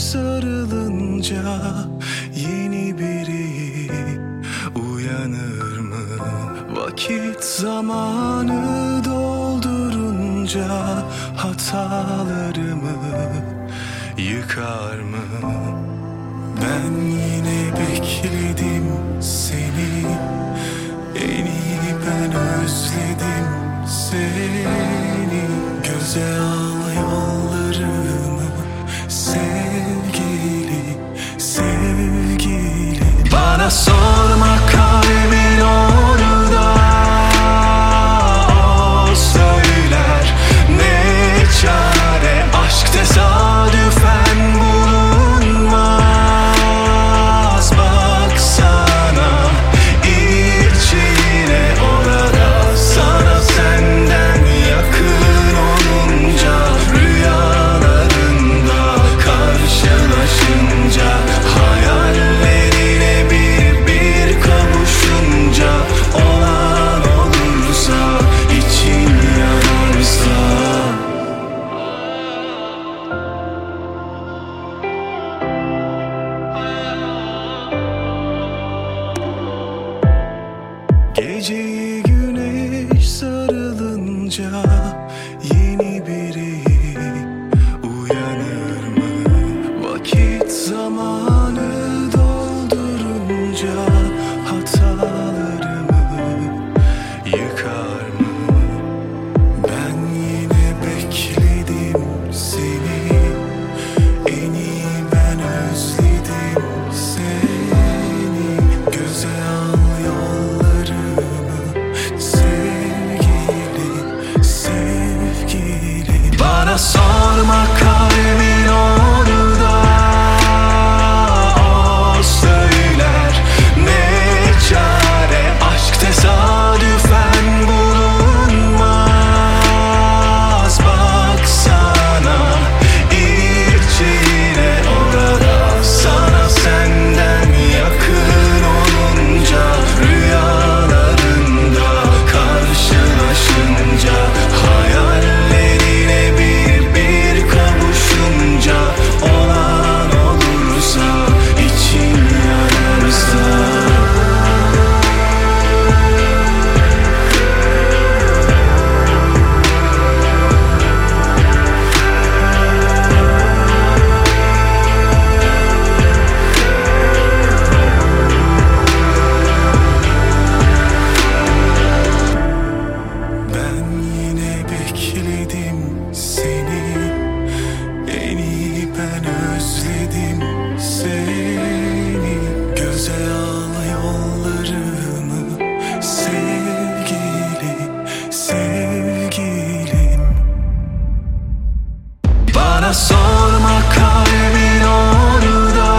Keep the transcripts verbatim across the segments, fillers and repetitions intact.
sarılınca yeni biri uyanır mı? Vakit zamanı doldurunca hatalarımı yıkar mı? Ben yine bekledim seni, en iyi ben özledim seni. Göze al yollarımı sevgili, sevgili. Bana sorma kalbimin orada, o söyler ne çare. Aşk tesadüfen bulunmaz, baksana içine orada. Sana senden yakın olunca, rüyalarında karşılaşınca, hayallerine bir bir kavuşunca, olan olursa, için yanarsa. Geceyi güneş sarılınca yeni biri uyanır mı? Vakit zamanı doldurunca hatalarımı yıkar mı? Ben yine bekledim seni, en iyi ben özledim seni. Göze al yollarımı sevgili, sevgili. Bana sorma kalbimin orada, o söyler ne çare. Aşk tesadüfen bulunmaz, baksana içine orada. Sana senden yakın olunca, rüyalarında karşılaşınca, hayallerine bir bir kavuşunca, olan olursa, için yanarsa. Ben yine bekledim seni, en iyi ben özledim seni. Göze al yollarımı sevgili, sevgilim. Bana sorma kalbimin orada,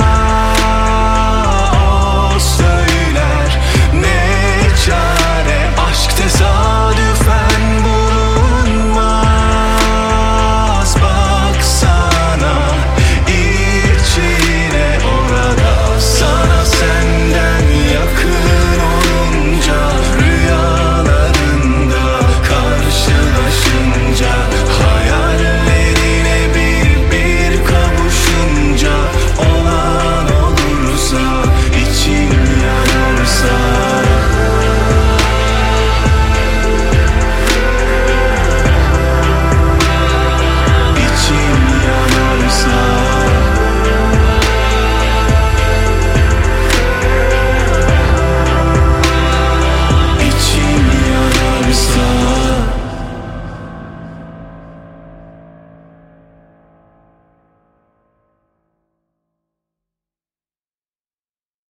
o söyler ne çare. Aşk tesadüfen